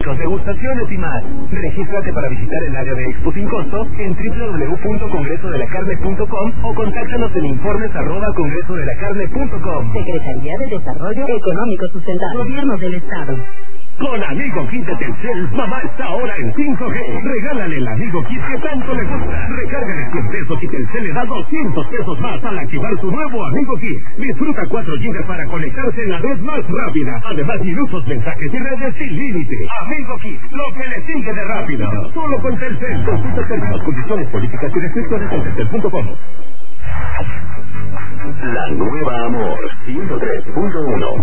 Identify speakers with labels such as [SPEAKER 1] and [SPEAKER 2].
[SPEAKER 1] eventos, degustaciones y más. Regístrate para visitar el área de Expo sin costo en www.congresodelacarne.com o contáctanos en informes@congresodelacarne.com.
[SPEAKER 2] Secretaría de Desarrollo Económico Sustentable. Gobierno del Estado.
[SPEAKER 3] Con Amigo Kit de Telcel, mamá está ahora en 5G. Regálale el Amigo Kit que tanto le gusta. Recárgale 100 pesos y Telcel le da 200 pesos más al activar su nuevo Amigo Kit. Disfruta 4 GB para conectarse en la red más rápida. Además, minutos, mensajes y redes sin límite. Amigo Kit, lo que le sigue de rápido. Solo con Telcel. Consulta términos, condiciones, políticas y restricciones en telcel.com.
[SPEAKER 4] La nueva Amor 103.1